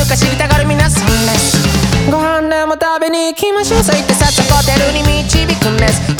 か知りたがる皆さんです。ご飯でも食べに行きましょう、そう言って早速ホテルに導くんです。